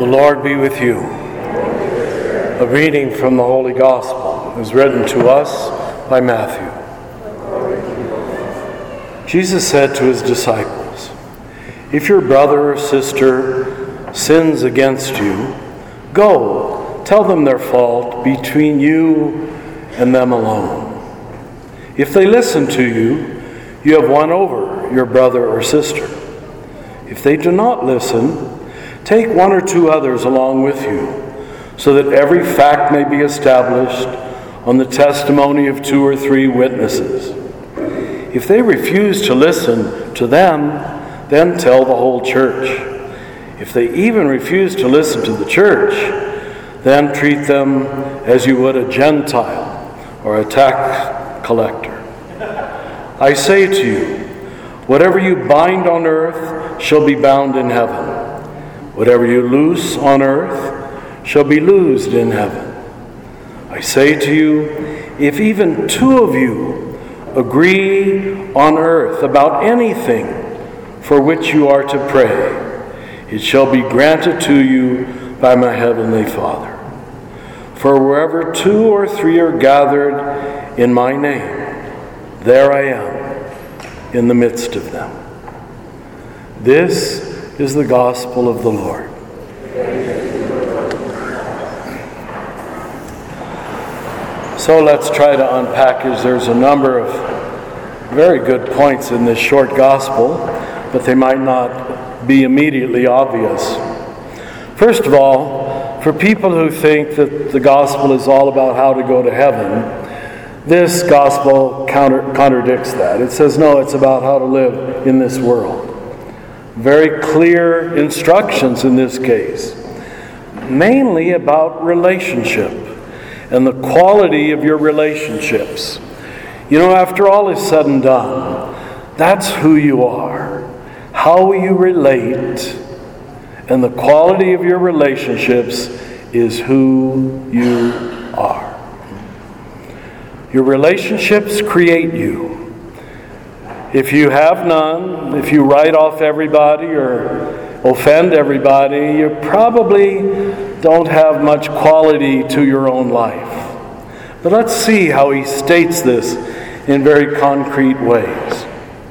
The Lord be with you. A reading from the Holy Gospel is written to us by Matthew. Jesus said to his disciples, "If your brother or sister sins against you, go, tell them their fault between you and them alone. If they listen to you, you have won over your brother or sister. If they do not listen, take one or two others along with you, so that every fact may be established on the testimony of 2 or 3 witnesses. If they refuse to listen to them, then tell the whole church. If they even refuse to listen to the church, then treat them as you would a Gentile or a tax collector. I say to you, whatever you bind on earth shall be bound in heaven. Whatever you loose on earth shall be loosed in heaven. I say to you, if even 2 of you agree on earth about anything for which you are to pray, it shall be granted to you by my heavenly Father. For wherever 2 or 3 are gathered in my name, there I am in the midst of them." This is the gospel of the Lord. So let's try to unpack it. There's a number of very good points in this short gospel, but they might not be immediately obvious. First of all, for people who think that the gospel is all about how to go to heaven, this gospel contradicts that. It says, no, it's about how to live in this world. Very clear instructions in this case, mainly about relationship and the quality of your relationships. You know, after all is said and done, that's who you are, how you relate, and the quality of your relationships is who you are. Your relationships create you. If you have none, if you write off everybody or offend everybody, you probably don't have much quality to your own life. But let's see how he states this in very concrete ways.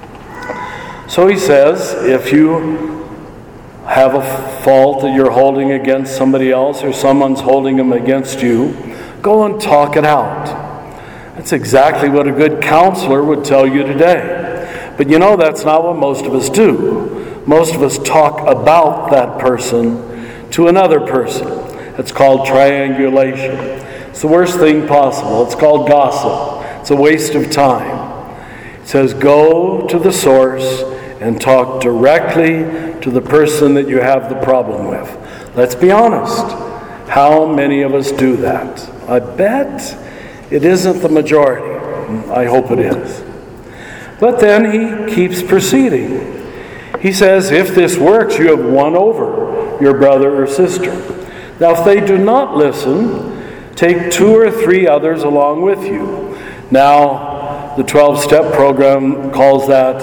So he says, if you have a fault that you're holding against somebody else or someone's holding them against you, go and talk it out. That's exactly what a good counselor would tell you today. But you know, that's not what most of us do. Most of us talk about that person to another person. It's called triangulation. It's the worst thing possible. It's called gossip. It's a waste of time. It says, go to the source and talk directly to the person that you have the problem with. Let's be honest. How many of us do that? I bet it isn't the majority. I hope it is. But then he keeps proceeding. He says, if this works, you have won over your brother or sister. Now, if they do not listen, take 2 or 3 others along with you. Now, the 12-step program calls that,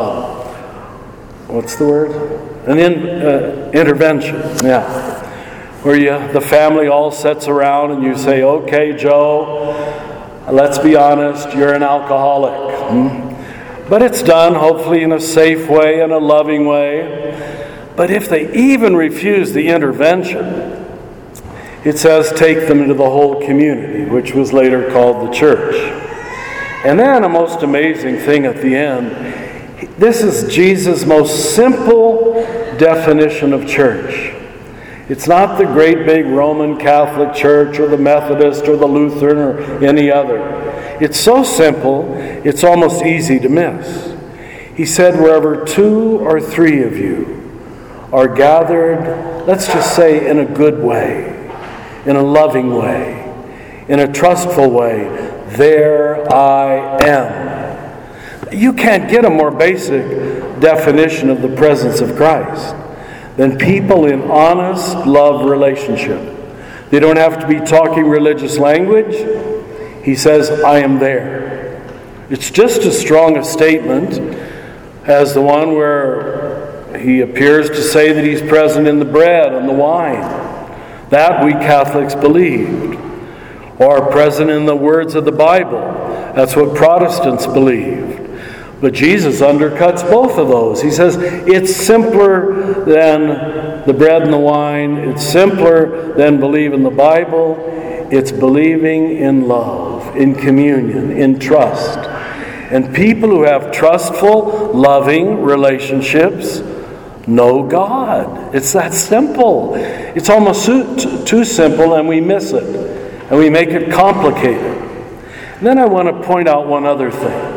what's the word? An intervention, yeah. Where the family all sits around and you say, okay, Joe, let's be honest, you're an alcoholic. But it's done, hopefully, in a safe way and a loving way. But if they even refuse the intervention, it says take them into the whole community, which was later called the church. And then a most amazing thing at the end. This is Jesus' most simple definition of church. It's not the great big Roman Catholic Church or the Methodist or the Lutheran or any other. It's so simple, it's almost easy to miss. He said, wherever 2 or 3 of you are gathered, let's just say in a good way, in a loving way, in a trustful way, there I am. You can't get a more basic definition of the presence of Christ than people in honest love relationship. They don't have to be talking religious language. He says, I am there. It's just as strong a statement as the one where he appears to say that he's present in the bread and the wine. That we Catholics believed. Or present in the words of the Bible. That's what Protestants believed. But Jesus undercuts both of those. He says it's simpler than the bread and the wine. It's simpler than believe in the Bible. It's believing in love, in communion, in trust. And people who have trustful, loving relationships know God. It's that simple. It's almost too simple, and we miss it. And we make it complicated. And then I want to point out one other thing.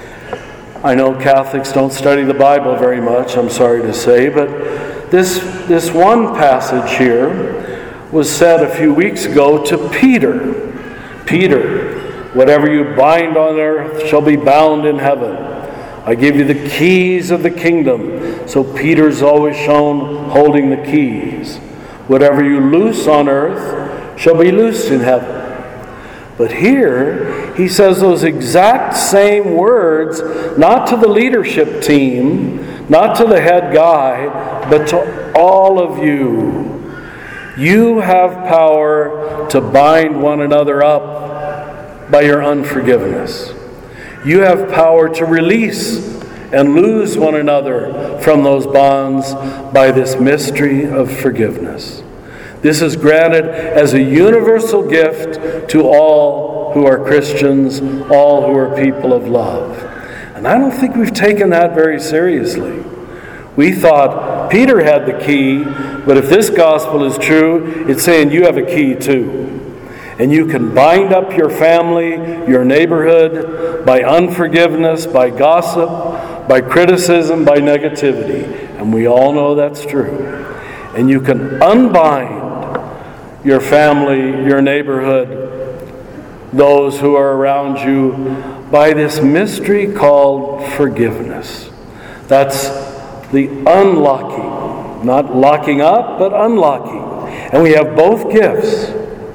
I know Catholics don't study the Bible very much, I'm sorry to say, but this one passage here was said a few weeks ago to Peter. Peter, whatever you bind on earth shall be bound in heaven. I give you the keys of the kingdom. So Peter's always shown holding the keys. Whatever you loose on earth shall be loosed in heaven. But here, he says those exact same words, not to the leadership team, not to the head guy, but to all of you. You have power to bind one another up by your unforgiveness. You have power to release and lose one another from those bonds by this mystery of forgiveness. This is granted as a universal gift to all who are Christians, all who are people of love. And I don't think we've taken that very seriously. We thought Peter had the key, but if this gospel is true, it's saying you have a key too. And you can bind up your family, your neighborhood, by unforgiveness, by gossip, by criticism, by negativity. And we all know that's true. And you can unbind your family, your neighborhood, those who are around you, by this mystery called forgiveness. That's the unlocking, not locking up, but unlocking. And we have both gifts.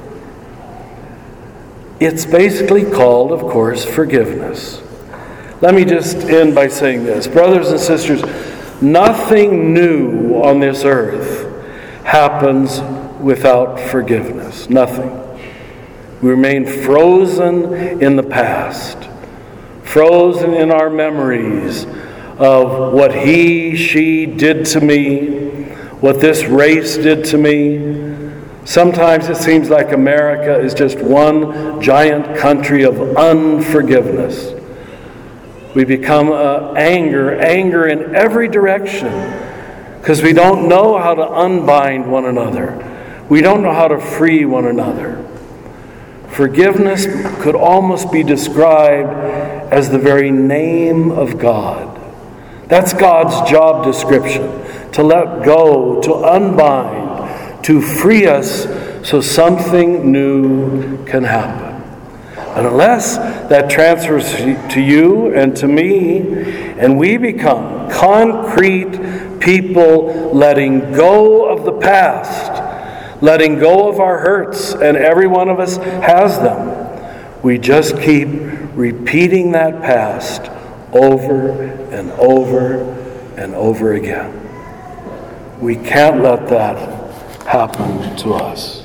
It's basically called, of course, forgiveness. Let me just end by saying this. Brothers and sisters, nothing new on this earth happens without forgiveness. Nothing. We remain frozen in the past, frozen in our memories of what he, she did to me, what this race did to me. Sometimes it seems like America is just one giant country of unforgiveness. We become anger in every direction because we don't know how to unbind one another. We don't know how to free one another. Forgiveness could almost be described as the very name of God. That's God's job description, to let go, to unbind, to free us so something new can happen. And unless that transfers to you and to me, and we become concrete people letting go of the past, letting go of our hurts, and every one of us has them, we just keep repeating that past over and over and over again. We can't let that happen to us.